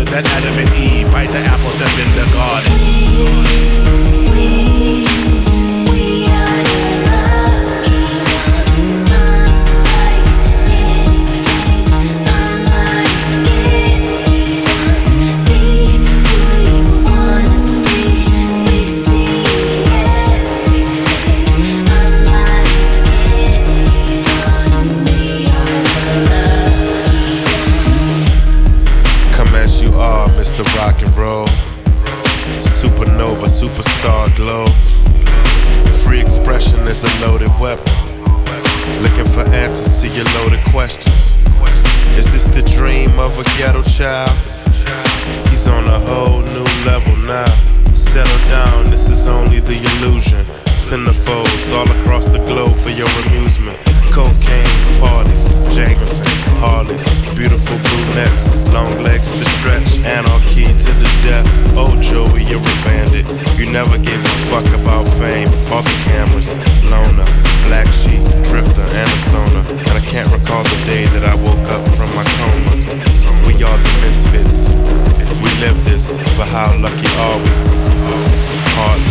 than Adam and Eve. Bite the apple, step in the garden. We are the lucky ones. Unlike anything, unlike anyone. Be who you wanna be. We see everything. Unlike anyone, we are the lucky ones. Come as you are, Mr. Rock and Roll. Supernova, superstar glow. Free expression is a loaded weapon. Looking for answers to your loaded questions. Is this the dream of a ghetto child? He's on a whole new level now. Settle down, this is only the illusion. Centerfolds all across the globe for your amusement. Cocaine parties, Jameson, Harleys, beautiful brunettes, long legs to stretch, anarchy to the death. Oh Joey, you're a bandit. You never gave a fuck about fame or the cameras. Loner, black sheep, drifter, and a stoner. And I can't recall the day that I woke up from my coma. We are the misfits. We live this, but how lucky are we? Hard